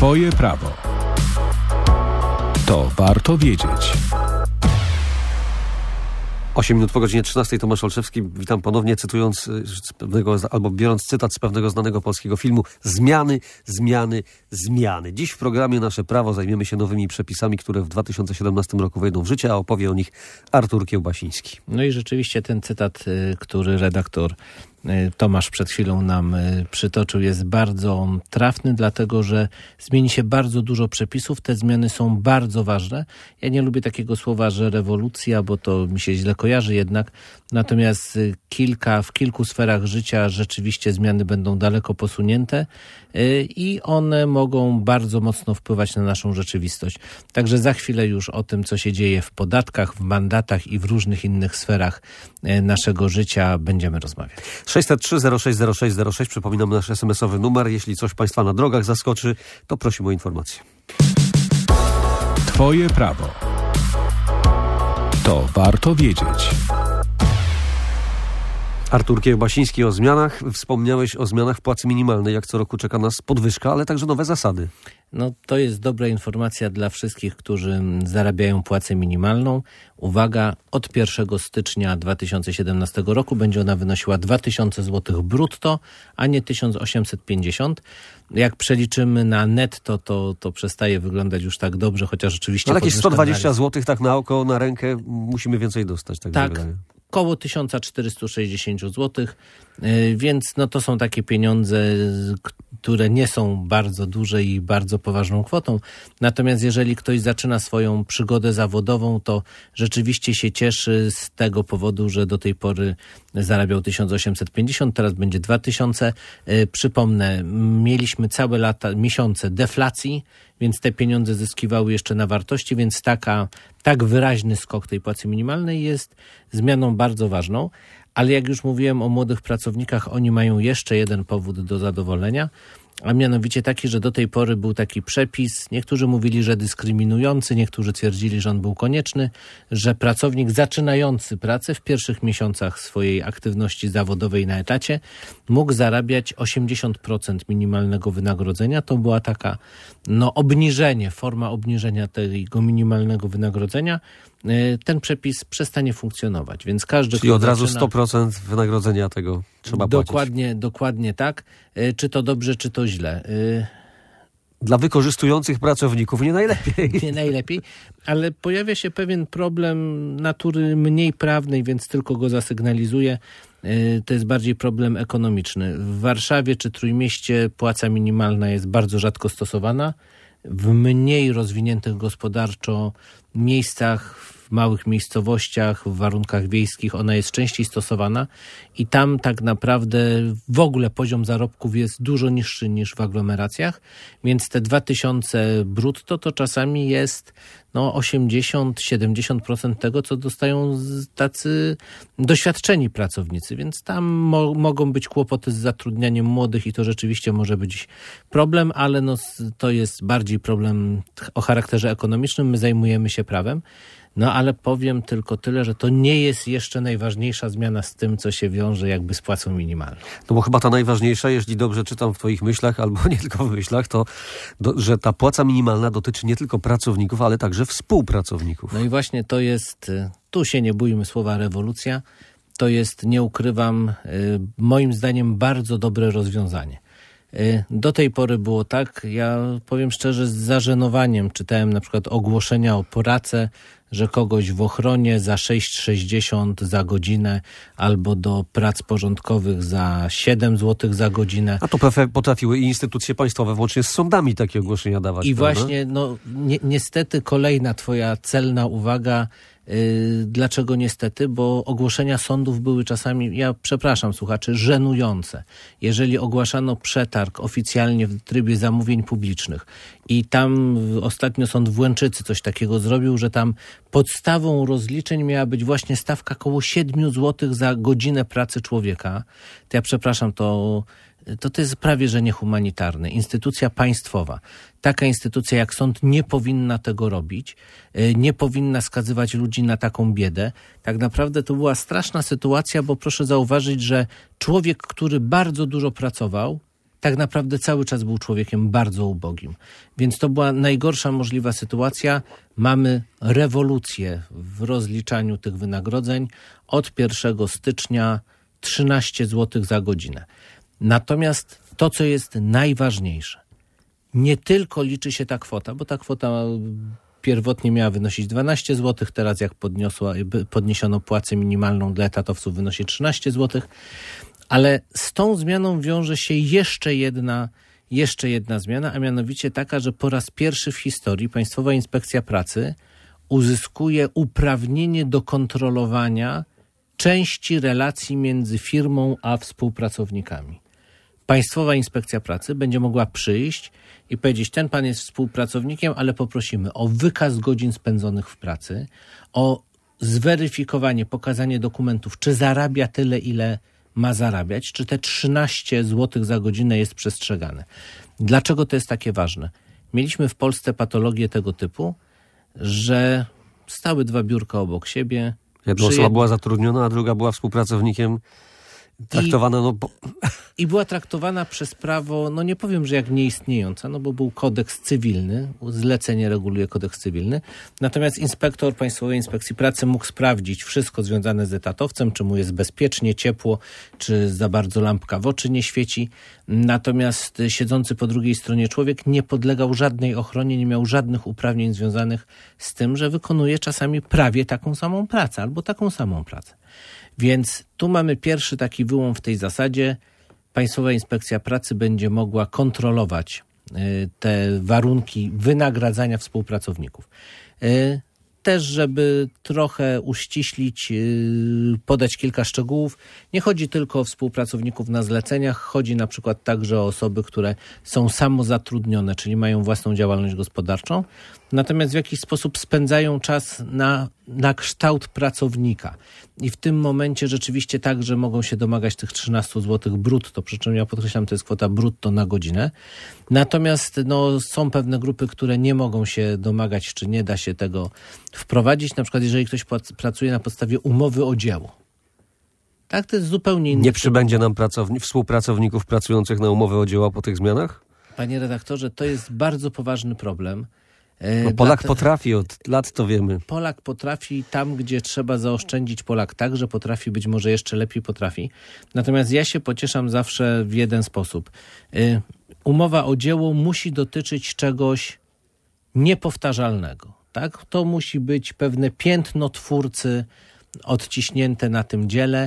Twoje prawo. To warto wiedzieć. 8 minut po godzinie 13. Tomasz Olszewski. Witam ponownie, cytując albo biorąc cytat z pewnego znanego polskiego filmu. Zmiany, zmiany, zmiany. Dziś w programie Nasze Prawo zajmiemy się nowymi przepisami, które w 2017 roku wejdą w życie, a opowie o nich Artur Kiełbasiński. No i rzeczywiście ten cytat, który redaktor Tomasz przed chwilą nam przytoczył, jest bardzo trafny, dlatego że zmieni się bardzo dużo przepisów. Te zmiany są bardzo ważne. Ja nie lubię takiego słowa, że rewolucja, bo to mi się źle kojarzy jednak. Natomiast w kilku sferach życia rzeczywiście zmiany będą daleko posunięte i one mogą bardzo mocno wpływać na naszą rzeczywistość. Także za chwilę już o tym, co się dzieje w podatkach, w mandatach i w różnych innych sferach naszego życia będziemy rozmawiać. 603 060606, przypominam nasz SMS-owy numer. Jeśli coś Państwa na drogach zaskoczy, to prosimy o informację. Twoje prawo. To warto wiedzieć. Artur Kiełbasiński o zmianach. Wspomniałeś o zmianach w płacy minimalnej. Jak co roku czeka nas podwyżka, ale także nowe zasady. No to jest dobra informacja dla wszystkich, którzy zarabiają płacę minimalną. Uwaga, od 1 stycznia 2017 roku będzie ona wynosiła 2000 zł brutto, a nie 1850. Jak przeliczymy na netto, to przestaje wyglądać już tak dobrze, chociaż oczywiście... Ale jakieś 120 zł tak na oko, na rękę musimy więcej dostać. Tak. Około 1460 zł, więc no to są takie pieniądze, które nie są bardzo duże i bardzo poważną kwotą. Natomiast jeżeli ktoś zaczyna swoją przygodę zawodową, to rzeczywiście się cieszy z tego powodu, że do tej pory zarabiał 1850, teraz będzie 2000. Przypomnę, mieliśmy całe miesiące deflacji, więc te pieniądze zyskiwały jeszcze na wartości, więc tak wyraźny skok tej płacy minimalnej jest zmianą bardzo ważną. Ale jak już mówiłem o młodych pracownikach, oni mają jeszcze jeden powód do zadowolenia, a mianowicie taki, że do tej pory był taki przepis, niektórzy mówili, że dyskryminujący, niektórzy twierdzili, że on był konieczny, że pracownik zaczynający pracę w pierwszych miesiącach swojej aktywności zawodowej na etacie mógł zarabiać 80% minimalnego wynagrodzenia. To była taka forma obniżenia tego minimalnego wynagrodzenia. Ten przepis przestanie funkcjonować, więc każdy... Czyli od razu 100% wynagrodzenia tego trzeba płacić. Dokładnie tak. Czy to dobrze, czy to źle? Dla wykorzystujących pracowników nie najlepiej. Nie najlepiej, ale pojawia się pewien problem natury mniej prawnej, więc tylko go zasygnalizuję. To jest bardziej problem ekonomiczny. W Warszawie czy Trójmieście płaca minimalna jest bardzo rzadko stosowana. W mniej rozwiniętych gospodarczo miejscach, w małych miejscowościach, w warunkach wiejskich ona jest częściej stosowana i tam tak naprawdę w ogóle poziom zarobków jest dużo niższy niż w aglomeracjach, więc te 2000 brutto to czasami jest 80-70% tego, co dostają tacy doświadczeni pracownicy, więc tam mogą być kłopoty z zatrudnianiem młodych i to rzeczywiście może być problem, ale to jest bardziej problem o charakterze ekonomicznym, my zajmujemy się prawem. Ale powiem tylko tyle, że to nie jest jeszcze najważniejsza zmiana z tym, co się wiąże jakby z płacą minimalną. No bo chyba ta najważniejsza, jeśli dobrze czytam w twoich myślach, albo nie tylko w myślach, że ta płaca minimalna dotyczy nie tylko pracowników, ale także współpracowników. No i właśnie to jest, tu się nie bójmy słowa rewolucja, to jest, nie ukrywam, moim zdaniem bardzo dobre rozwiązanie. Do tej pory było tak, ja powiem szczerze, z zażenowaniem czytałem na przykład ogłoszenia o pracę, że kogoś w ochronie za 6,60 za godzinę albo do prac porządkowych za 7 zł za godzinę. A to potrafiły i instytucje państwowe włącznie z sądami takie ogłoszenia dawać. I prawda? właśnie, niestety kolejna twoja celna uwaga. Dlaczego niestety? Bo ogłoszenia sądów były czasami, ja przepraszam słuchaczy, żenujące. Jeżeli ogłaszano przetarg oficjalnie w trybie zamówień publicznych i tam ostatnio sąd w Łęczycy coś takiego zrobił, że tam podstawą rozliczeń miała być właśnie stawka około 7 zł za godzinę pracy człowieka, to ja przepraszam, to jest prawie że niehumanitarne. Instytucja państwowa, taka instytucja jak sąd nie powinna tego robić, nie powinna skazywać ludzi na taką biedę. Tak naprawdę to była straszna sytuacja, bo proszę zauważyć, że człowiek, który bardzo dużo pracował, tak naprawdę cały czas był człowiekiem bardzo ubogim. Więc to była najgorsza możliwa sytuacja. Mamy rewolucję w rozliczaniu tych wynagrodzeń. Od 1 stycznia 13 zł za godzinę. Natomiast to, co jest najważniejsze, nie tylko liczy się ta kwota, bo ta kwota pierwotnie miała wynosić 12 zł, teraz jak podniesiono płacę minimalną dla etatowców wynosi 13 zł, ale z tą zmianą wiąże się jeszcze jedna zmiana, a mianowicie taka, że po raz pierwszy w historii Państwowa Inspekcja Pracy uzyskuje uprawnienie do kontrolowania części relacji między firmą a współpracownikami. Państwowa Inspekcja Pracy będzie mogła przyjść i powiedzieć, ten pan jest współpracownikiem, ale poprosimy o wykaz godzin spędzonych w pracy, o zweryfikowanie, pokazanie dokumentów, czy zarabia tyle, ile ma zarabiać, czy te 13 zł za godzinę jest przestrzegane. Dlaczego to jest takie ważne? Mieliśmy w Polsce patologię tego typu, że stały 2 biurka obok siebie. Jedna osoba była zatrudniona, a druga była współpracownikiem. Traktowana, I była traktowana przez prawo, no nie powiem, że jak nieistniejąca, no bo był kodeks cywilny, zlecenie reguluje kodeks cywilny, natomiast inspektor Państwowej Inspekcji Pracy mógł sprawdzić wszystko związane z etatowcem, czy mu jest bezpiecznie, ciepło, czy za bardzo lampka w oczy nie świeci, natomiast siedzący po drugiej stronie człowiek nie podlegał żadnej ochronie, nie miał żadnych uprawnień związanych z tym, że wykonuje czasami prawie taką samą pracę albo taką samą pracę. Więc tu mamy pierwszy taki wyłom w tej zasadzie. Państwowa Inspekcja Pracy będzie mogła kontrolować te warunki wynagradzania współpracowników. Też, żeby trochę uściślić, podać kilka szczegółów, nie chodzi tylko o współpracowników na zleceniach, chodzi na przykład także o osoby, które są samozatrudnione, czyli mają własną działalność gospodarczą, natomiast w jakiś sposób spędzają czas na kształt pracownika. I w tym momencie rzeczywiście także mogą się domagać tych 13 zł brutto, przy czym ja podkreślam, to jest kwota brutto na godzinę. Natomiast są pewne grupy, które nie mogą się domagać, czy nie da się tego wprowadzić. Na przykład jeżeli ktoś pracuje na podstawie umowy o dzieło. Tak, to jest zupełnie inny. Nie przybędzie nam współpracowników pracujących na umowę o dzieło po tych zmianach? Panie redaktorze, to jest bardzo poważny problem. Polak potrafi, od lat to wiemy. Polak potrafi tam, gdzie trzeba zaoszczędzić. Polak także potrafi, być może jeszcze lepiej potrafi. Natomiast ja się pocieszam zawsze w jeden sposób. Umowa o dzieło musi dotyczyć czegoś niepowtarzalnego. Tak? To musi być pewne piętno twórcy odciśnięte na tym dziele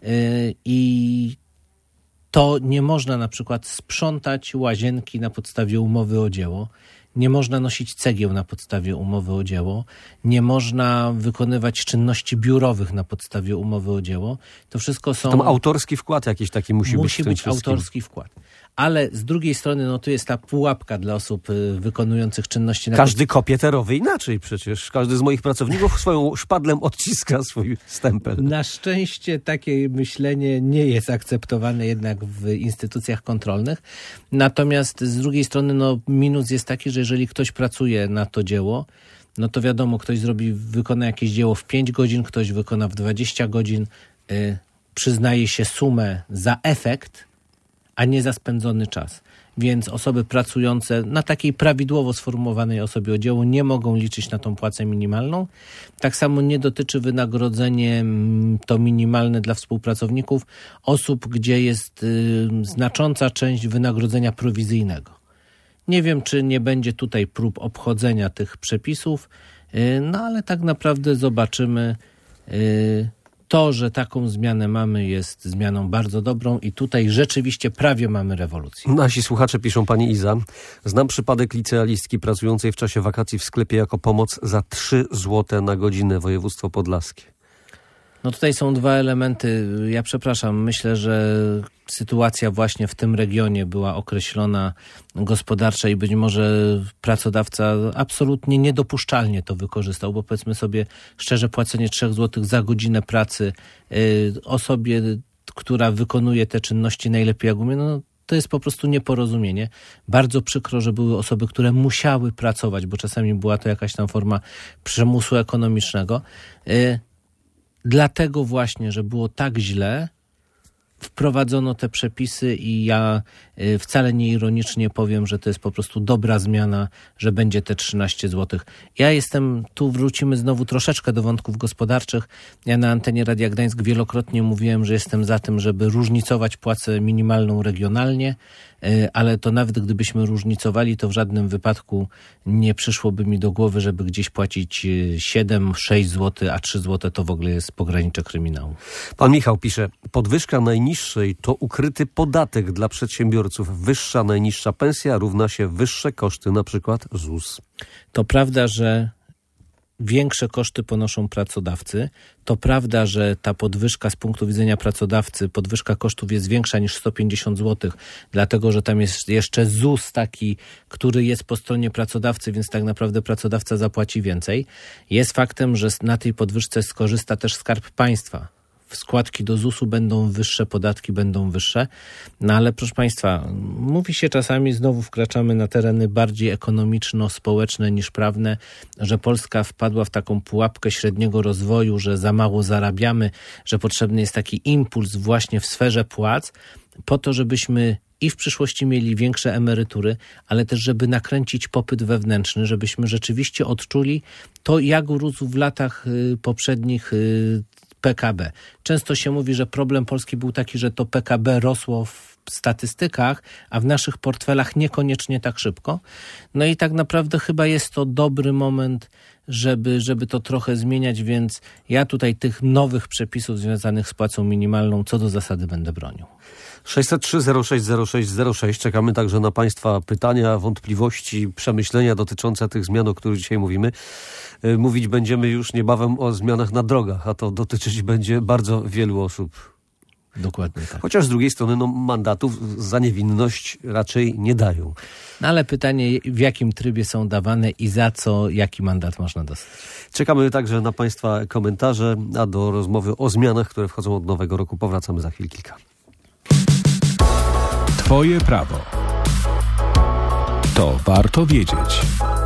i to nie można na przykład sprzątać łazienki na podstawie umowy o dzieło. Nie można nosić cegieł na podstawie umowy o dzieło. Nie można wykonywać czynności biurowych na podstawie umowy o dzieło. To wszystko są... Tam autorski wkład jakiś taki musi być. Musi być autorski wkład. Ale z drugiej strony, tu jest ta pułapka dla osób wykonujących czynności... Każdy kopieterowy inaczej przecież. Każdy z moich pracowników swoją szpadlem odciska swój stempel. Na szczęście takie myślenie nie jest akceptowane jednak w instytucjach kontrolnych. Natomiast z drugiej strony minus jest taki, że jeżeli ktoś pracuje na to dzieło, to wiadomo, ktoś wykona jakieś dzieło w 5 godzin, ktoś wykona w 20 godzin, przyznaje się sumę za efekt, a nie za spędzony czas. Więc osoby pracujące na takiej prawidłowo sformułowanej osobie o dzieło nie mogą liczyć na tą płacę minimalną. Tak samo nie dotyczy wynagrodzenie to minimalne dla współpracowników osób, gdzie jest znacząca część wynagrodzenia prowizyjnego. Nie wiem, czy nie będzie tutaj prób obchodzenia tych przepisów, ale tak naprawdę zobaczymy. To, że taką zmianę mamy, jest zmianą bardzo dobrą i tutaj rzeczywiście prawie mamy rewolucję. Nasi słuchacze piszą, pani Iza, znam przypadek licealistki pracującej w czasie wakacji w sklepie jako pomoc za 3 zł na godzinę, województwo podlaskie. Tutaj są 2 elementy. Ja przepraszam, myślę, że sytuacja właśnie w tym regionie była określona gospodarcza i być może pracodawca absolutnie niedopuszczalnie to wykorzystał, bo powiedzmy sobie szczerze, płacenie 3 zł za godzinę pracy osobie, która wykonuje te czynności najlepiej jak umie, to jest po prostu nieporozumienie. Bardzo przykro, że były osoby, które musiały pracować, bo czasami była to jakaś tam forma przymusu ekonomicznego. Dlatego właśnie, że było tak źle, wprowadzono te przepisy i ja Wcale nie ironicznie powiem, że to jest po prostu dobra zmiana, że będzie te 13 zł. Tu wrócimy znowu troszeczkę do wątków gospodarczych. Ja na antenie Radia Gdańsk wielokrotnie mówiłem, że jestem za tym, żeby różnicować płacę minimalną regionalnie, ale to nawet gdybyśmy różnicowali, to w żadnym wypadku nie przyszłoby mi do głowy, żeby gdzieś płacić 7, 6 zł, a 3 zł to w ogóle jest pogranicze kryminału. Pan Michał pisze, podwyżka najniższej to ukryty podatek dla przedsiębiorców. Wyższa najniższa pensja równa się wyższe koszty, na przykład ZUS. To prawda, że większe koszty ponoszą pracodawcy. To prawda, że ta podwyżka z punktu widzenia pracodawcy, podwyżka kosztów jest większa niż 150 zł, dlatego że tam jest jeszcze ZUS taki, który jest po stronie pracodawcy, więc tak naprawdę pracodawca zapłaci więcej. Jest faktem, że na tej podwyżce skorzysta też Skarb Państwa. Składki do ZUS-u będą wyższe, podatki będą wyższe. No ale proszę Państwa, mówi się czasami, znowu wkraczamy na tereny bardziej ekonomiczno-społeczne niż prawne, że Polska wpadła w taką pułapkę średniego rozwoju, że za mało zarabiamy, że potrzebny jest taki impuls właśnie w sferze płac, po to, żebyśmy i w przyszłości mieli większe emerytury, ale też żeby nakręcić popyt wewnętrzny, żebyśmy rzeczywiście odczuli to, jak rósł w latach poprzednich PKB. Często się mówi, że problem Polski był taki, że to PKB rosło w statystykach, a w naszych portfelach niekoniecznie tak szybko. No i tak naprawdę chyba jest to dobry moment, żeby to trochę zmieniać, więc ja tutaj tych nowych przepisów związanych z płacą minimalną co do zasady będę bronił. 603-06-06-06. Czekamy także na Państwa pytania, wątpliwości, przemyślenia dotyczące tych zmian, o których dzisiaj mówimy. Mówić będziemy już niebawem o zmianach na drogach, a to dotyczyć będzie bardzo wielu osób. Dokładnie tak. Chociaż z drugiej strony mandatów za niewinność raczej nie dają. No ale pytanie, w jakim trybie są dawane i za co, jaki mandat można dostać? Czekamy także na Państwa komentarze, a do rozmowy o zmianach, które wchodzą od nowego roku, powracamy za chwil kilka. Twoje prawo. To warto wiedzieć.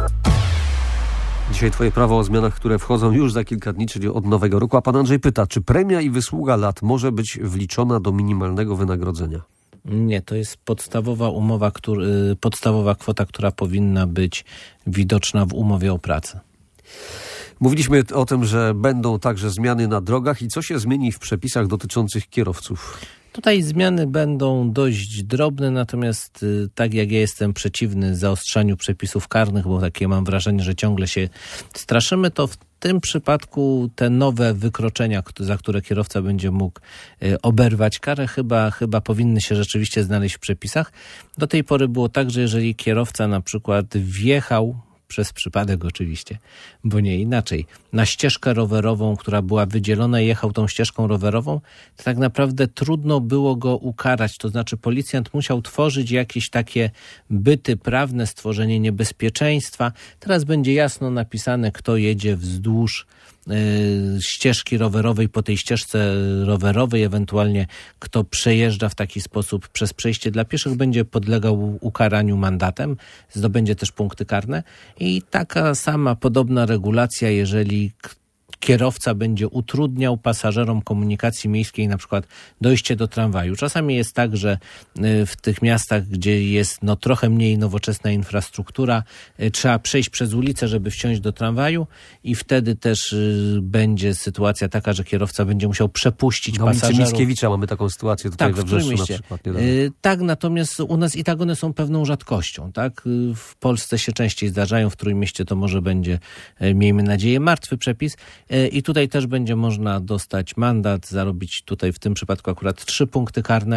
Dzisiaj Twoje prawo o zmianach, które wchodzą już za kilka dni, czyli od nowego roku. A pan Andrzej pyta, czy premia i wysługa lat może być wliczona do minimalnego wynagrodzenia? Nie, to jest podstawowa umowa, podstawowa kwota, która powinna być widoczna w umowie o pracę. Mówiliśmy o tym, że będą także zmiany na drogach i co się zmieni w przepisach dotyczących kierowców? Tutaj zmiany będą dość drobne, natomiast tak jak ja jestem przeciwny zaostrzaniu przepisów karnych, bo takie mam wrażenie, że ciągle się straszymy, to w tym przypadku te nowe wykroczenia, za które kierowca będzie mógł oberwać karę, chyba powinny się rzeczywiście znaleźć w przepisach. Do tej pory było tak, że jeżeli kierowca na przykład wjechał przez przypadek oczywiście, bo nie inaczej, na ścieżkę rowerową, która była wydzielona i jechał tą ścieżką rowerową, to tak naprawdę trudno było go ukarać. To znaczy policjant musiał tworzyć jakieś takie byty prawne, stworzenie niebezpieczeństwa. Teraz będzie jasno napisane, kto jedzie wzdłuż ścieżki rowerowej, po tej ścieżce rowerowej, ewentualnie kto przejeżdża w taki sposób przez przejście dla pieszych, będzie podlegał ukaraniu mandatem, zdobędzie też punkty karne i taka sama podobna regulacja, jeżeli kierowca będzie utrudniał pasażerom komunikacji miejskiej, na przykład dojście do tramwaju. Czasami jest tak, że w tych miastach, gdzie jest trochę mniej nowoczesna infrastruktura, trzeba przejść przez ulicę, żeby wsiąść do tramwaju i wtedy też będzie sytuacja taka, że kierowca będzie musiał przepuścić pasażerów. Mickiewicza mamy taką sytuację tutaj we Wrzeszczu na przykład. Tak, natomiast u nas i tak one są pewną rzadkością. Tak? W Polsce się częściej zdarzają, w Trójmieście to może będzie, miejmy nadzieję, martwy przepis. I tutaj też będzie można dostać mandat, zarobić tutaj w tym przypadku akurat 3 punkty karne.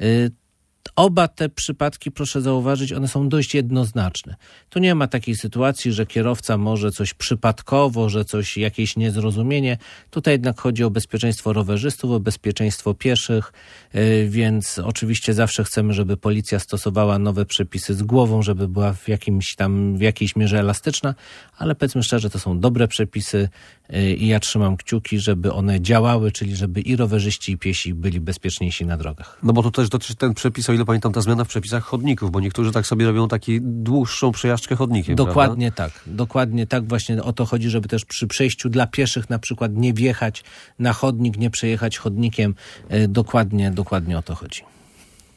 Oba te przypadki, proszę zauważyć, one są dość jednoznaczne. Tu nie ma takiej sytuacji, że kierowca może coś przypadkowo, że coś, jakieś niezrozumienie. Tutaj jednak chodzi o bezpieczeństwo rowerzystów, o bezpieczeństwo pieszych, więc oczywiście zawsze chcemy, żeby policja stosowała nowe przepisy z głową, żeby była w jakiejś mierze elastyczna, ale powiedzmy szczerze, to są dobre przepisy i ja trzymam kciuki, żeby one działały, czyli żeby i rowerzyści, i piesi byli bezpieczniejsi na drogach. No bo to też dotyczy ten przepis, o ile pamiętam, ta zmiana w przepisach chodników, bo niektórzy tak sobie robią taką dłuższą przejażdżkę chodnikiem. Dokładnie prawda? tak. Dokładnie tak. Właśnie o to chodzi, żeby też przy przejściu dla pieszych na przykład nie wjechać na chodnik, nie przejechać chodnikiem. Dokładnie o to chodzi.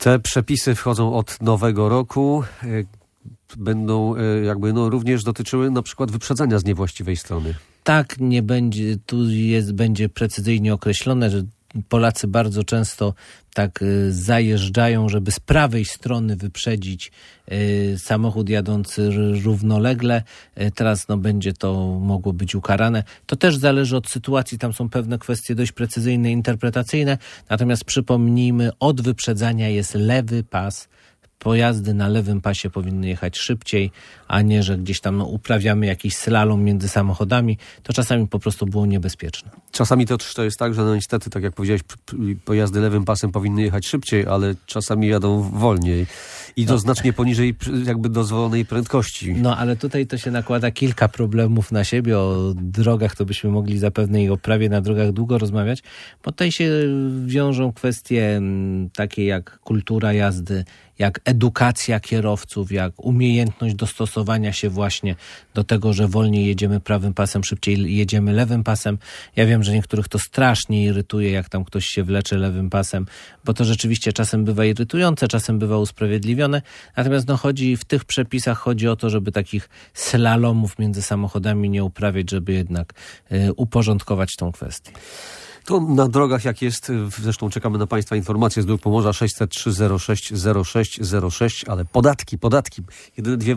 Te przepisy wchodzą od nowego roku. Będą również dotyczyły na przykład wyprzedzania z niewłaściwej strony. Tak, nie będzie, będzie precyzyjnie określone, że Polacy bardzo często tak zajeżdżają, żeby z prawej strony wyprzedzić samochód jadący równolegle. Teraz będzie to mogło być ukarane. To też zależy od sytuacji. Tam są pewne kwestie dość precyzyjne, interpretacyjne. Natomiast przypomnijmy, od wyprzedzania jest lewy pas. Pojazdy na lewym pasie powinny jechać szybciej, a nie, że gdzieś tam uprawiamy jakiś slalom między samochodami. To czasami po prostu było niebezpieczne. Czasami to jest tak, że niestety, tak jak powiedziałeś, pojazdy lewym pasem powinny jechać szybciej, ale czasami jadą wolniej i to znacznie poniżej dozwolonej prędkości. No, ale tutaj to się nakłada kilka problemów na siebie. O drogach to byśmy mogli zapewne i o prawie na drogach długo rozmawiać, bo tutaj się wiążą kwestie takie jak kultura jazdy, jak edukacja kierowców, jak umiejętność dostosowania się właśnie do tego, że wolniej jedziemy prawym pasem, szybciej jedziemy lewym pasem. Ja wiem, że niektórych to strasznie irytuje, jak tam ktoś się wlecze lewym pasem, bo to rzeczywiście czasem bywa irytujące, czasem bywa usprawiedliwione. Natomiast w tych przepisach chodzi o to, żeby takich slalomów między samochodami nie uprawiać, żeby jednak uporządkować tą kwestię. To na drogach jak jest, zresztą czekamy na Państwa informacje z dróg Pomorza 603 06 06 06, ale podatki. Jedyne dwie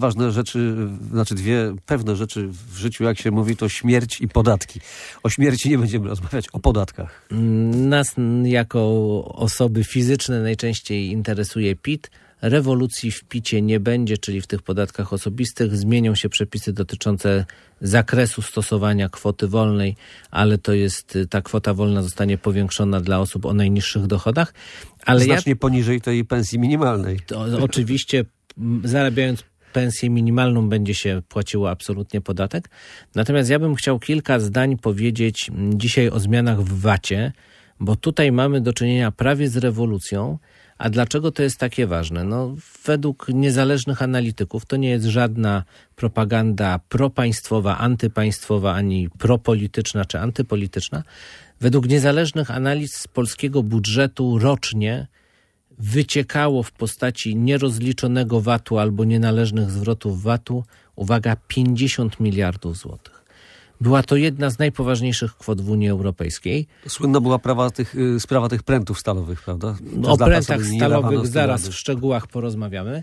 pewne rzeczy w życiu, jak się mówi, to śmierć i podatki. O śmierci nie będziemy rozmawiać, o podatkach. Nas jako osoby fizyczne najczęściej interesuje PIT. Rewolucji w PIT-cie nie będzie, czyli w tych podatkach osobistych. Zmienią się przepisy dotyczące zakresu stosowania kwoty wolnej, ale ta kwota wolna zostanie powiększona dla osób o najniższych dochodach. Ale znacznie poniżej tej pensji minimalnej. To oczywiście zarabiając pensję minimalną będzie się płaciło absolutnie podatek. Natomiast ja bym chciał kilka zdań powiedzieć dzisiaj o zmianach w VAT-ie, bo tutaj mamy do czynienia prawie z rewolucją. A dlaczego to jest takie ważne? No, według niezależnych analityków to nie jest żadna propaganda propaństwowa, antypaństwowa, ani propolityczna czy antypolityczna. Według niezależnych analiz z polskiego budżetu rocznie wyciekało w postaci nierozliczonego VAT-u albo nienależnych zwrotów VAT-u, uwaga, 50 miliardów złotych. Była to jedna z najpoważniejszych kwot w Unii Europejskiej. Słynna była sprawa tych prętów stalowych, prawda? O prętach stalowych zaraz w szczegółach porozmawiamy.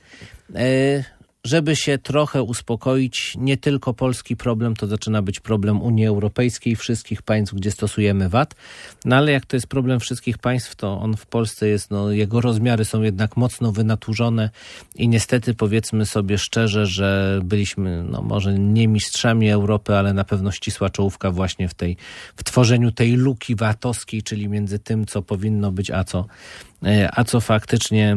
Żeby się trochę uspokoić, nie tylko polski problem, to zaczyna być problem Unii Europejskiej, wszystkich państw, gdzie stosujemy VAT. No ale jak to jest problem wszystkich państw, to on w Polsce jest, jego rozmiary są jednak mocno wynaturzone i niestety powiedzmy sobie szczerze, że byliśmy, może nie mistrzami Europy, ale na pewno ścisła czołówka właśnie w tworzeniu tej luki VAT-owskiej, czyli między tym, co powinno być, a co faktycznie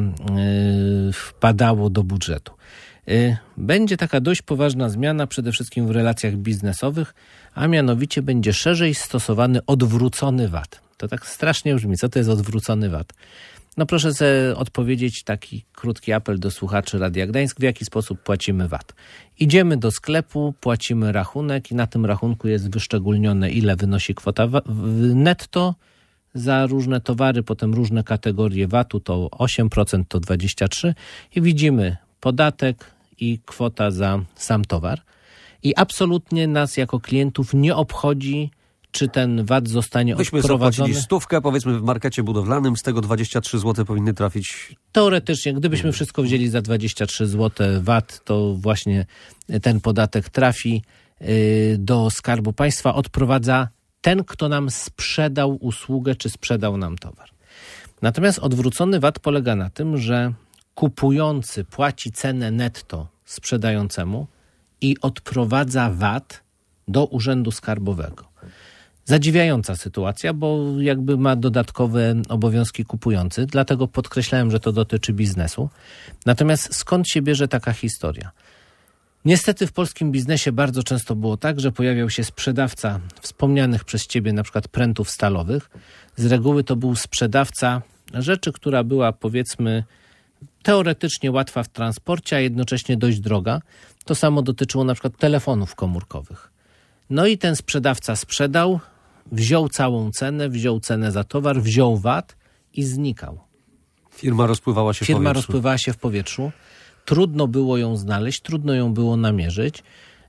wpadało do budżetu. Będzie taka dość poważna zmiana przede wszystkim w relacjach biznesowych, a mianowicie będzie szerzej stosowany odwrócony VAT. To tak strasznie brzmi. Co to jest odwrócony VAT? Proszę sobie odpowiedzieć, taki krótki apel do słuchaczy Radia Gdańsk, w jaki sposób płacimy VAT. Idziemy do sklepu, płacimy rachunek i na tym rachunku jest wyszczególnione, ile wynosi kwota netto za różne towary, potem różne kategorie VAT-u, to 8%, to 23% i widzimy podatek i kwota za sam towar. I absolutnie nas jako klientów nie obchodzi, czy ten VAT zostanie odprowadzony. Myśmy zapłacili 100, powiedzmy w markecie budowlanym, z tego 23 zł powinny trafić. Teoretycznie, gdybyśmy wszystko wzięli za 23 zł VAT, to właśnie ten podatek trafi do Skarbu Państwa, odprowadza ten, kto nam sprzedał usługę, czy sprzedał nam towar. Natomiast odwrócony VAT polega na tym, że kupujący płaci cenę netto sprzedającemu i odprowadza VAT do Urzędu Skarbowego. Zadziwiająca sytuacja, bo jakby ma dodatkowe obowiązki kupujący, dlatego podkreślałem, że to dotyczy biznesu. Natomiast skąd się bierze taka historia? Niestety w polskim biznesie bardzo często było tak, że pojawiał się sprzedawca wspomnianych przez Ciebie na przykład prętów stalowych. Z reguły to był sprzedawca rzeczy, która była powiedzmy teoretycznie łatwa w transporcie, a jednocześnie dość droga. To samo dotyczyło na przykład telefonów komórkowych. No i ten sprzedawca sprzedał, wziął całą cenę, wziął cenę za towar, wziął VAT i znikał. Firma rozpływała się w powietrzu. Trudno było ją znaleźć, trudno ją było namierzyć.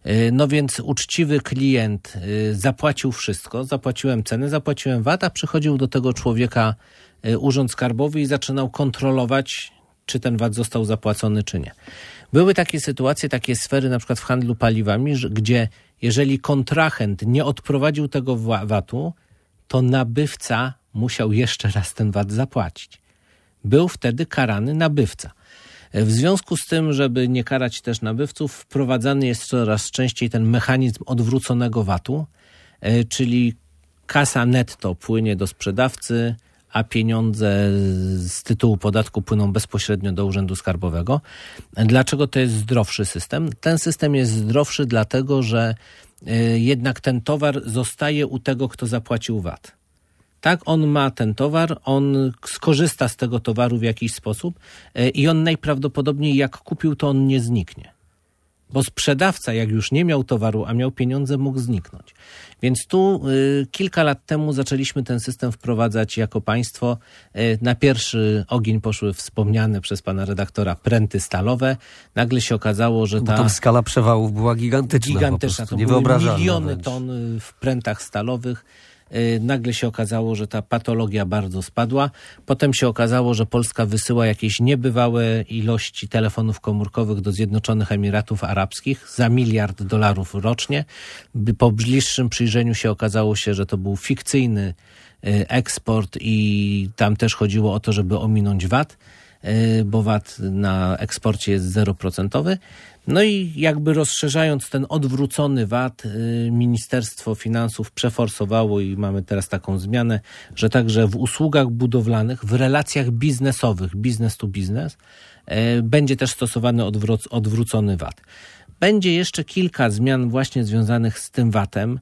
No więc uczciwy klient zapłacił wszystko, zapłaciłem cenę, zapłaciłem VAT, a przychodził do tego człowieka Urząd Skarbowy i zaczynał kontrolować, czy ten VAT został zapłacony, czy nie. Były takie sytuacje, takie sfery, na przykład w handlu paliwami, gdzie jeżeli kontrahent nie odprowadził tego VAT-u, to nabywca musiał jeszcze raz ten VAT zapłacić. Był wtedy karany nabywca. W związku z tym, żeby nie karać też nabywców, wprowadzany jest coraz częściej ten mechanizm odwróconego VAT-u, czyli kasa netto płynie do sprzedawcy, a pieniądze z tytułu podatku płyną bezpośrednio do Urzędu Skarbowego. Dlaczego to jest zdrowszy system? Ten system jest zdrowszy dlatego, że jednak ten towar zostaje u tego, kto zapłacił VAT. Tak, on ma ten towar, on skorzysta z tego towaru w jakiś sposób i on najprawdopodobniej jak kupił, to on nie zniknie. Bo sprzedawca, jak już nie miał towaru, a miał pieniądze, mógł zniknąć. Więc tu kilka lat temu zaczęliśmy ten system wprowadzać jako państwo. Na pierwszy ogień poszły wspomniane przez pana redaktora pręty stalowe. Nagle się okazało, że Bo tam skala przewałów była gigantyczna. To były miliony ton w prętach stalowych. Nagle się okazało, że ta patologia bardzo spadła. Potem się okazało, że Polska wysyła jakieś niebywałe ilości telefonów komórkowych do Zjednoczonych Emiratów Arabskich za $1 miliard rocznie. Po bliższym przyjrzeniu się okazało się, że to był fikcyjny eksport i tam też chodziło o to, żeby ominąć VAT, bo VAT na eksporcie jest 0%. No i jakby rozszerzając ten odwrócony VAT, Ministerstwo Finansów przeforsowało i mamy teraz taką zmianę, że także w usługach budowlanych, w relacjach biznesowych, business to business, będzie też stosowany odwrócony VAT. Będzie jeszcze kilka zmian właśnie związanych z tym VAT-em.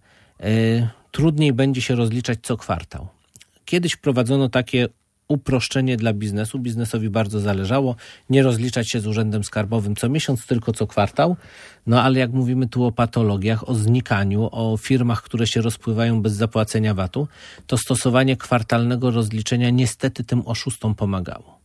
Trudniej będzie się rozliczać co kwartał. Kiedyś wprowadzono takie uproszczenie dla biznesu. Biznesowi bardzo zależało nie rozliczać się z Urzędem Skarbowym co miesiąc, tylko co kwartał. No ale jak mówimy tu o patologiach, o znikaniu, o firmach, które się rozpływają bez zapłacenia VAT-u, to stosowanie kwartalnego rozliczenia niestety tym oszustom pomagało.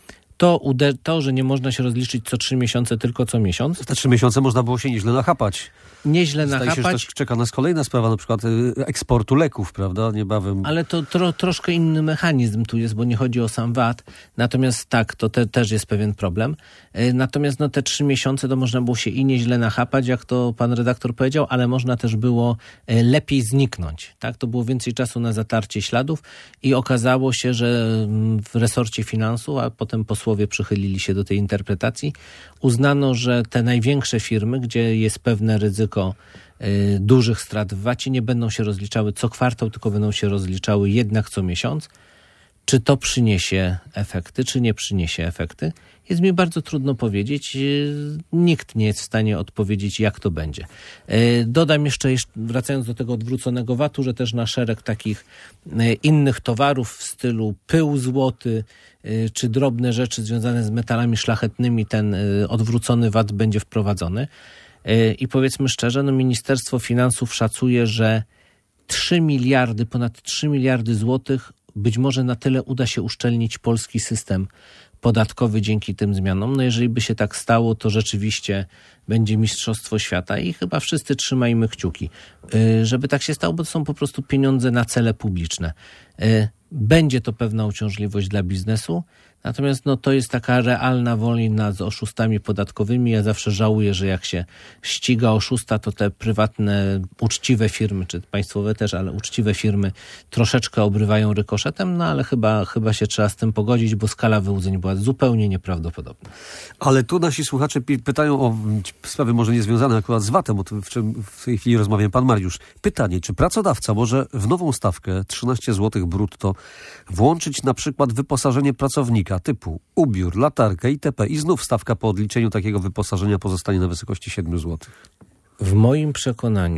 To, że nie można się rozliczyć co 3 miesiące, tylko co miesiąc. Te 3 miesiące można było się nieźle nachapać. Zdaje się, że też czeka nas kolejna sprawa, na przykład eksportu leków, prawda, niebawem. Ale to troszkę inny mechanizm tu jest, bo nie chodzi o sam VAT. Natomiast tak, to też jest pewien problem. Natomiast te 3 miesiące to można było się i nieźle nachapać, jak to pan redaktor powiedział, ale można też było lepiej zniknąć. Tak, to było więcej czasu na zatarcie śladów i okazało się, że w resorcie finansów, a potem posłowie przychylili się do tej interpretacji, uznano, że te największe firmy, gdzie jest pewne ryzyko dużych strat w VAT-cie, nie będą się rozliczały co kwartał, tylko będą się rozliczały jednak co miesiąc. Czy to przyniesie efekty, czy nie przyniesie efekty? Jest mi bardzo trudno powiedzieć. Nikt nie jest w stanie odpowiedzieć, jak to będzie. Dodam jeszcze, wracając do tego odwróconego VAT-u, że też na szereg takich innych towarów w stylu pył złoty, czy drobne rzeczy związane z metalami szlachetnymi, ten odwrócony VAT będzie wprowadzony. I powiedzmy szczerze, Ministerstwo Finansów szacuje, że ponad 3 miliardy złotych być może na tyle uda się uszczelnić polski system podatkowy dzięki tym zmianom. Jeżeli by się tak stało, to rzeczywiście będzie mistrzostwo świata i chyba wszyscy trzymajmy kciuki, żeby tak się stało, bo to są po prostu pieniądze na cele publiczne. Będzie to pewna uciążliwość dla biznesu, natomiast to jest taka realna wojna z oszustami podatkowymi. Ja zawsze żałuję, że jak się ściga oszusta, to te prywatne, uczciwe firmy, czy państwowe też, ale uczciwe firmy troszeczkę obrywają rykoszetem, ale chyba się trzeba z tym pogodzić, bo skala wyłudzeń była zupełnie nieprawdopodobna. Ale tu nasi słuchacze pytają o sprawy może niezwiązane akurat z VAT-em, o tym, w tej chwili rozmawiam, pan Mariusz. Pytanie, czy pracodawca może w nową stawkę 13 zł brutto włączyć na przykład wyposażenie pracownika typu ubiór, latarkę itp. I znów stawka po odliczeniu takiego wyposażenia pozostanie na wysokości 7 zł? W moim przekonaniu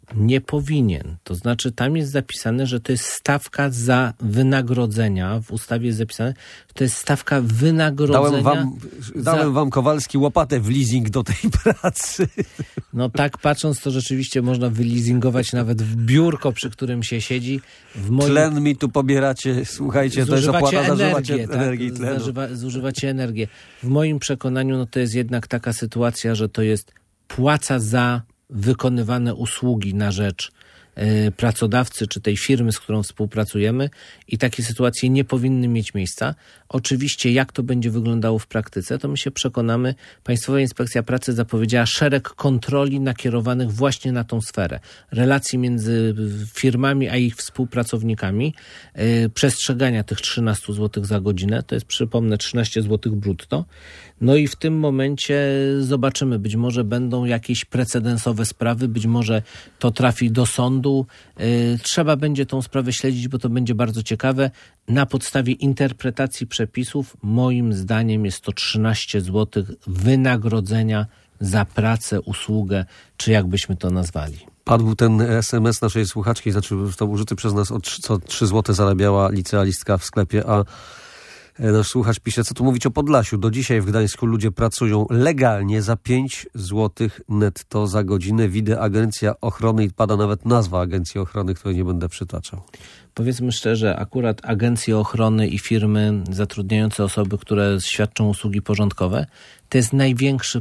Nie powinien. To znaczy tam jest zapisane, że to jest stawka za wynagrodzenia. W ustawie jest zapisane, że to jest stawka wynagrodzenia. Dałem wam, Kowalski, łopatę w leasing do tej pracy. No tak patrząc, to rzeczywiście można wyleasingować nawet w biurko, przy którym się siedzi. Tlen mi tu pobieracie, słuchajcie, to jest opłata za zużycie energii tlenu. Zużywacie energię. W moim przekonaniu to jest jednak taka sytuacja, że to jest płaca za wykonywane usługi na rzecz pracodawcy czy tej firmy, z którą współpracujemy i takie sytuacje nie powinny mieć miejsca. Oczywiście jak to będzie wyglądało w praktyce, to my się przekonamy. Państwowa Inspekcja Pracy zapowiedziała szereg kontroli nakierowanych właśnie na tą sferę. Relacji między firmami a ich współpracownikami, przestrzegania tych 13 zł za godzinę, to jest, przypomnę, 13 zł brutto. No i w tym momencie zobaczymy, być może będą jakieś precedensowe sprawy, być może to trafi do sądu. Trzeba będzie tą sprawę śledzić, bo to będzie bardzo ciekawe. Na podstawie interpretacji przepisów, moim zdaniem jest to 13 zł wynagrodzenia za pracę, usługę, czy jakbyśmy to nazwali. Padł ten SMS naszej słuchaczki, znaczy został użyty przez nas, co 3 zł zarabiała licealistka w sklepie, a nasz słuchacz pisze, co tu mówić o Podlasiu. Do dzisiaj w Gdańsku ludzie pracują legalnie za 5 zł netto za godzinę. Widzę Agencja Ochrony i pada nawet nazwa Agencji Ochrony, której nie będę przytaczał. Powiedzmy szczerze, akurat agencje ochrony i firmy zatrudniające osoby, które świadczą usługi porządkowe, to jest największy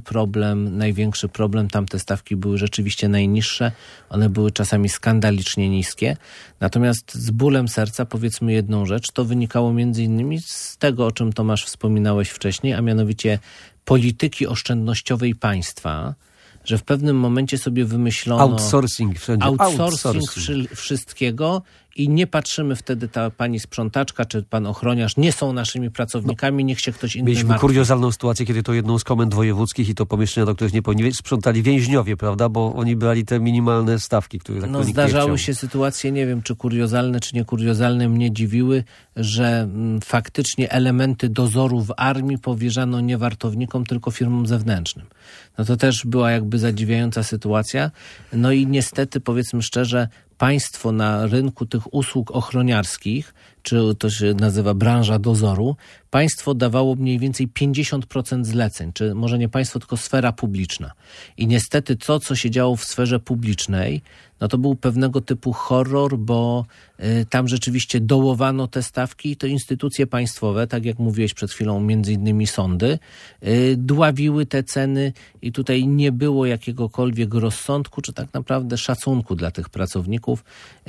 problem. Tam te stawki były rzeczywiście najniższe. One były czasami skandalicznie niskie. Natomiast z bólem serca powiedzmy jedną rzecz. To wynikało między innymi z tego, o czym Tomasz wspominałeś wcześniej, a mianowicie polityki oszczędnościowej państwa, że w pewnym momencie sobie wymyślono outsourcing wszędzie. Outsourcing wszystkiego i nie patrzymy wtedy, ta pani sprzątaczka czy pan ochroniarz nie są naszymi pracownikami, niech się ktoś inny Mieliśmy martwi. kuriozalną sytuację, kiedy to jedną z komend wojewódzkich i to pomieszczenia, do których nie powinni sprzątali więźniowie, prawda, bo oni brali te minimalne stawki, które tak nikt zdarzały nie się sytuacje, nie wiem czy kuriozalne, czy niekuriozalne, mnie dziwiły, że faktycznie elementy dozoru w armii powierzano nie wartownikom, tylko firmom zewnętrznym. No to też była jakby zadziwiająca sytuacja. No i niestety, powiedzmy szczerze, państwo na rynku tych usług ochroniarskich, czy to się nazywa branża dozoru, państwo dawało mniej więcej 50% zleceń, czy może nie państwo, tylko sfera publiczna. I niestety to, co się działo w sferze publicznej, no to był pewnego typu horror, bo tam rzeczywiście dołowano te stawki i to instytucje państwowe, tak jak mówiłeś przed chwilą, między innymi sądy, dławiły te ceny i tutaj nie było jakiegokolwiek rozsądku, czy tak naprawdę szacunku dla tych pracowników,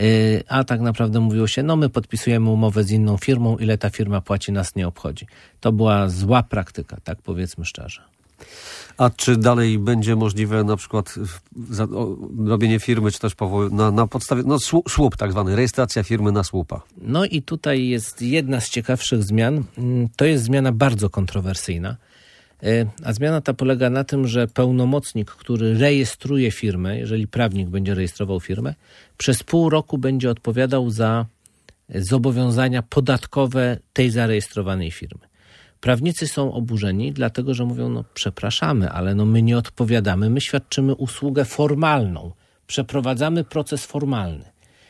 a tak naprawdę mówiło się, no my podpisujemy umowę z inną firmą, ile ta firma płaci, nas nie obchodzi. To była zła praktyka, tak powiedzmy szczerze. A czy dalej będzie możliwe na przykład robienie firmy, czy też na podstawie, słup tak zwany, rejestracja firmy na słupa? No i tutaj jest jedna z ciekawszych zmian. To jest zmiana bardzo kontrowersyjna. A zmiana ta polega na tym, że pełnomocnik, który rejestruje firmę, jeżeli prawnik będzie rejestrował firmę, przez pół roku będzie odpowiadał za zobowiązania podatkowe tej zarejestrowanej firmy. Prawnicy są oburzeni, dlatego że mówią, no przepraszamy, ale no my nie odpowiadamy, my świadczymy usługę formalną, przeprowadzamy proces formalny.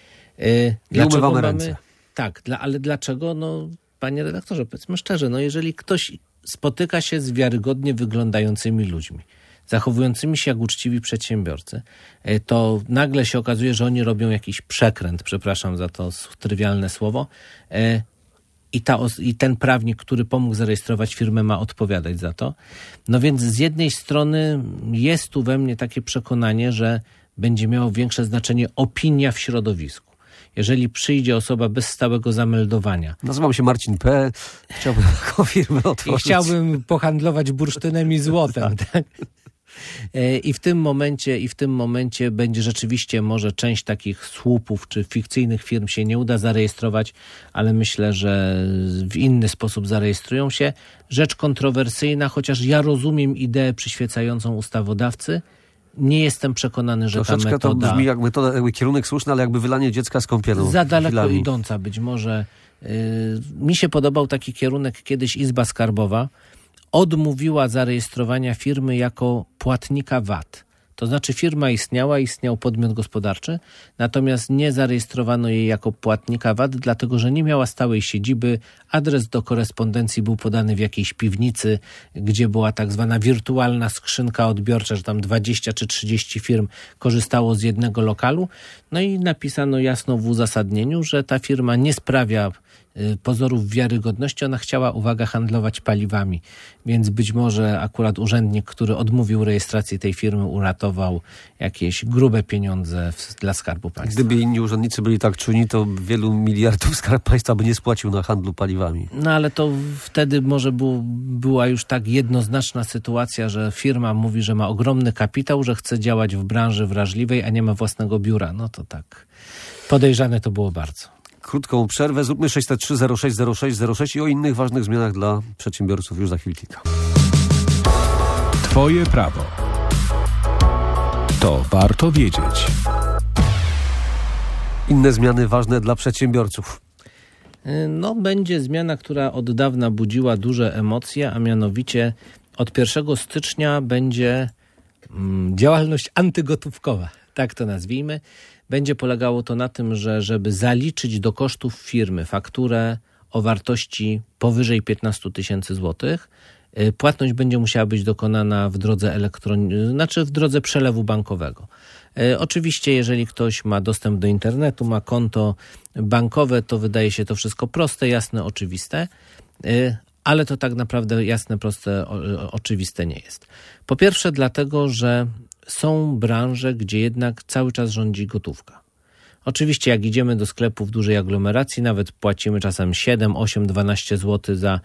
I umywamy ręce. Tak, ale dlaczego? No panie redaktorze, powiedzmy szczerze, no jeżeli ktoś spotyka się z wiarygodnie wyglądającymi ludźmi, zachowującymi się jak uczciwi przedsiębiorcy, to nagle się okazuje, że oni robią jakiś przekręt, przepraszam za to trywialne słowo, i ten prawnik, który pomógł zarejestrować firmę, ma odpowiadać za to. No więc z jednej strony jest tu we mnie takie przekonanie, że będzie miało większe znaczenie opinia w środowisku. Jeżeli przyjdzie osoba bez stałego zameldowania. Nazywam się Marcin P. Chciałbym taką firmę otworzyć. I chciałbym pohandlować bursztynem i złotem. Tak? I w tym momencie będzie rzeczywiście może część takich słupów czy fikcyjnych firm się nie uda zarejestrować, ale myślę, że w inny sposób zarejestrują się. Rzecz kontrowersyjna, chociaż ja rozumiem ideę przyświecającą ustawodawcy, nie jestem przekonany, że troszeczkę ta metoda... to brzmi jak metoda, jakby kierunek słuszny, ale jakby wylanie dziecka z kąpielą. Za daleko chwilami. idąca być może. Mi się podobał taki kierunek, kiedyś Izba Skarbowa odmówiła zarejestrowania firmy jako płatnika VAT. To znaczy firma istniał podmiot gospodarczy, natomiast nie zarejestrowano jej jako płatnika VAT, dlatego że nie miała stałej siedziby. Adres do korespondencji był podany w jakiejś piwnicy, gdzie była tak zwana wirtualna skrzynka odbiorcza, że tam 20 czy 30 firm korzystało z jednego lokalu. No i napisano jasno w uzasadnieniu, że ta firma nie sprawia pozorów wiarygodności, ona chciała, uwaga, handlować paliwami. Więc być może akurat urzędnik, który odmówił rejestracji tej firmy, uratował jakieś grube pieniądze dla Skarbu Państwa. Gdyby inni urzędnicy byli tak czujni, to wielu miliardów Skarb Państwa by nie spłacił na handlu paliwami. No ale to wtedy może była już tak jednoznaczna sytuacja, że firma mówi, że ma ogromny kapitał, że chce działać w branży wrażliwej, a nie ma własnego biura. No to tak podejrzane to było bardzo. Krótką przerwę. Zróbmy 603-06-06-06 i o innych ważnych zmianach dla przedsiębiorców już za chwilkę. Twoje prawo. To warto wiedzieć. Inne zmiany ważne dla przedsiębiorców. No, będzie zmiana, która od dawna budziła duże emocje, a mianowicie od 1 stycznia będzie działalność antygotówkowa, tak to nazwijmy. Będzie polegało to na tym, że żeby zaliczyć do kosztów firmy fakturę o wartości powyżej 15 000 złotych, płatność będzie musiała być dokonana w drodze w drodze przelewu bankowego. Oczywiście, jeżeli ktoś ma dostęp do internetu, ma konto bankowe, to wydaje się to wszystko proste, jasne, oczywiste, ale to tak naprawdę jasne, proste, oczywiste nie jest. Po pierwsze dlatego, że są branże, gdzie jednak cały czas rządzi gotówka. Oczywiście jak idziemy do sklepu w dużej aglomeracji, nawet płacimy czasem 7, 8, 12 zł za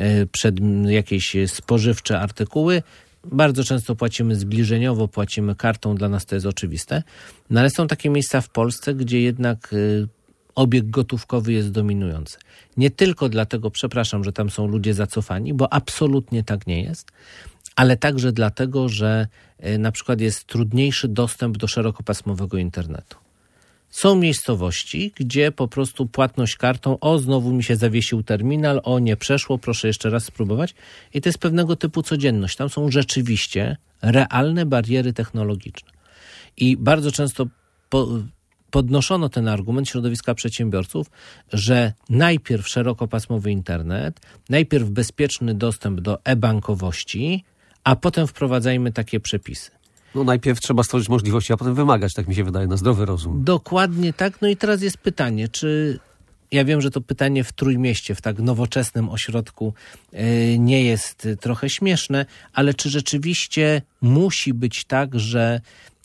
jakieś spożywcze artykuły. Bardzo często płacimy zbliżeniowo, płacimy kartą, dla nas to jest oczywiste. No ale są takie miejsca w Polsce, gdzie jednak obieg gotówkowy jest dominujący. Nie tylko dlatego, przepraszam, że tam są ludzie zacofani, bo absolutnie tak nie jest, ale także dlatego, że na przykład jest trudniejszy dostęp do szerokopasmowego internetu. Są miejscowości, gdzie po prostu płatność kartą, znowu mi się zawiesił terminal, nie przeszło, proszę jeszcze raz spróbować. I to jest pewnego typu codzienność. Tam są rzeczywiście realne bariery technologiczne. I bardzo często podnoszono ten argument środowiska przedsiębiorców, że najpierw szerokopasmowy internet, najpierw bezpieczny dostęp do e-bankowości, a potem wprowadzajmy takie przepisy. No najpierw trzeba stworzyć możliwości, a potem wymagać, tak mi się wydaje, na zdrowy rozum. Dokładnie tak. No i teraz jest pytanie, czy... Ja wiem, że to pytanie w Trójmieście, w tak nowoczesnym ośrodku nie jest trochę śmieszne, ale czy rzeczywiście musi być tak, że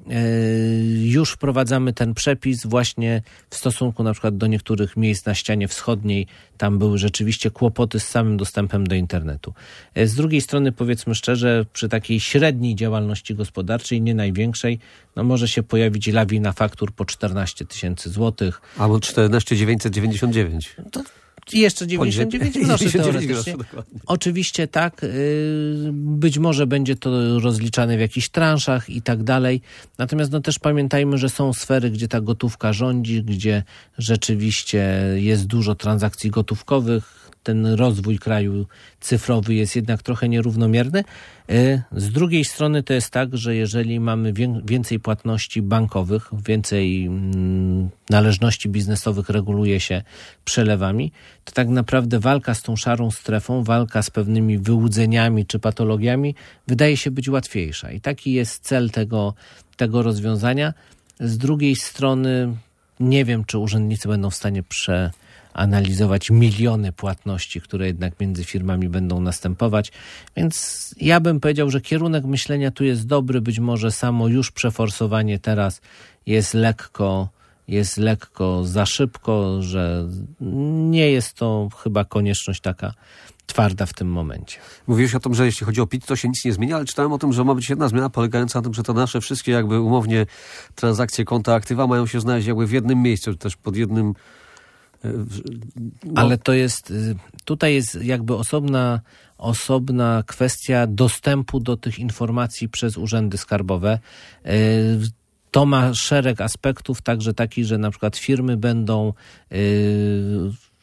już wprowadzamy ten przepis właśnie w stosunku na przykład do niektórych miejsc na ścianie wschodniej, tam były rzeczywiście kłopoty z samym dostępem do internetu. Z drugiej strony powiedzmy szczerze, przy takiej średniej działalności gospodarczej, nie największej, no może się pojawić lawina faktur po 14 000 złotych. Albo 14 999. To jeszcze 99 groszy teoretycznie. Oczywiście tak, być może będzie to rozliczane w jakichś transzach i tak dalej. Natomiast też pamiętajmy, że są sfery, gdzie ta gotówka rządzi, gdzie rzeczywiście jest dużo transakcji gotówkowych. Ten rozwój kraju cyfrowy jest jednak trochę nierównomierny. Z drugiej strony to jest tak, że jeżeli mamy więcej płatności bankowych, więcej należności biznesowych reguluje się przelewami, to tak naprawdę walka z tą szarą strefą, walka z pewnymi wyłudzeniami czy patologiami wydaje się być łatwiejsza. I taki jest cel tego rozwiązania. Z drugiej strony nie wiem, czy urzędnicy będą w stanie analizować miliony płatności, które jednak między firmami będą następować. Więc ja bym powiedział, że kierunek myślenia tu jest dobry. Być może samo już przeforsowanie teraz jest lekko za szybko, że nie jest to chyba konieczność taka twarda w tym momencie. Mówiłeś o tym, że jeśli chodzi o PIT, to się nic nie zmienia, ale czytałem o tym, że ma być jedna zmiana polegająca na tym, że te nasze wszystkie jakby umownie transakcje, konta, aktywa mają się znaleźć jakby w jednym miejscu, też pod jednym... Ale to jest, tutaj jest jakby osobna kwestia dostępu do tych informacji przez urzędy skarbowe. To ma szereg aspektów, także taki, że na przykład firmy będą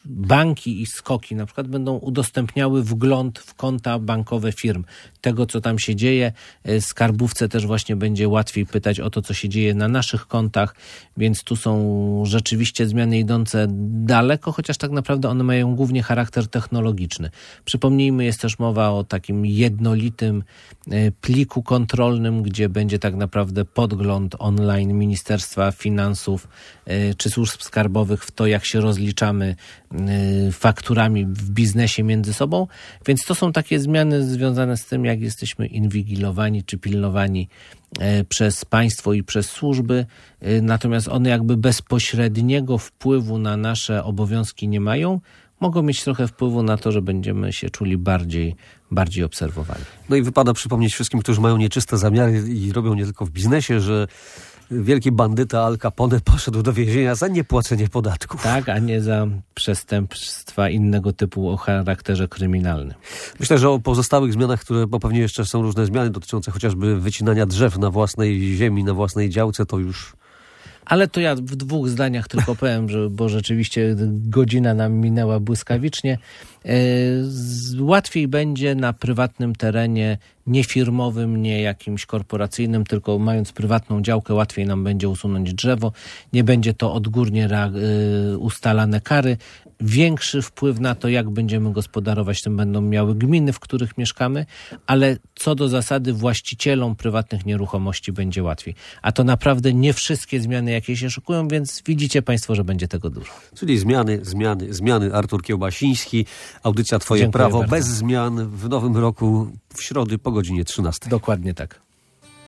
banki i SKOK-i na przykład będą udostępniały wgląd w konta bankowe firm. Tego, co tam się dzieje. Skarbówce też właśnie będzie łatwiej pytać o to, co się dzieje na naszych kontach, więc tu są rzeczywiście zmiany idące daleko, chociaż tak naprawdę one mają głównie charakter technologiczny. Przypomnijmy, jest też mowa o takim jednolitym pliku kontrolnym, gdzie będzie tak naprawdę podgląd online Ministerstwa Finansów czy służb skarbowych w to, jak się rozliczamy fakturami w biznesie między sobą. Więc to są takie zmiany związane z tym, jak jesteśmy inwigilowani czy pilnowani przez państwo i przez służby. Natomiast one jakby bezpośredniego wpływu na nasze obowiązki nie mają. Mogą mieć trochę wpływu na to, że będziemy się czuli bardziej obserwowani. No i wypada przypomnieć wszystkim, którzy mają nieczyste zamiary i robią nie tylko w biznesie, że wielki bandyta Al Capone poszedł do więzienia za niepłacenie podatków. Tak, a nie za przestępstwa innego typu o charakterze kryminalnym. Myślę, że o pozostałych zmianach, bo pewnie jeszcze są różne zmiany dotyczące chociażby wycinania drzew na własnej ziemi, na własnej działce, to już... Ale to ja w 2 zdaniach tylko powiem, bo rzeczywiście godzina nam minęła błyskawicznie. Łatwiej będzie na prywatnym terenie, nie firmowym, nie jakimś korporacyjnym, tylko mając prywatną działkę, łatwiej nam będzie usunąć drzewo. Nie będzie to odgórnie ustalane kary. Większy wpływ na to, jak będziemy gospodarować, tym będą miały gminy, w których mieszkamy, ale co do zasady właścicielom prywatnych nieruchomości będzie łatwiej. A to naprawdę nie wszystkie zmiany, jakie się szykują, więc widzicie państwo, że będzie tego dużo. Czyli zmiany. Artur Kiełbasiński, audycja Twoje Dziękuję prawo bardzo. bez zmian w nowym roku w środę po godzinie 13. Dokładnie tak.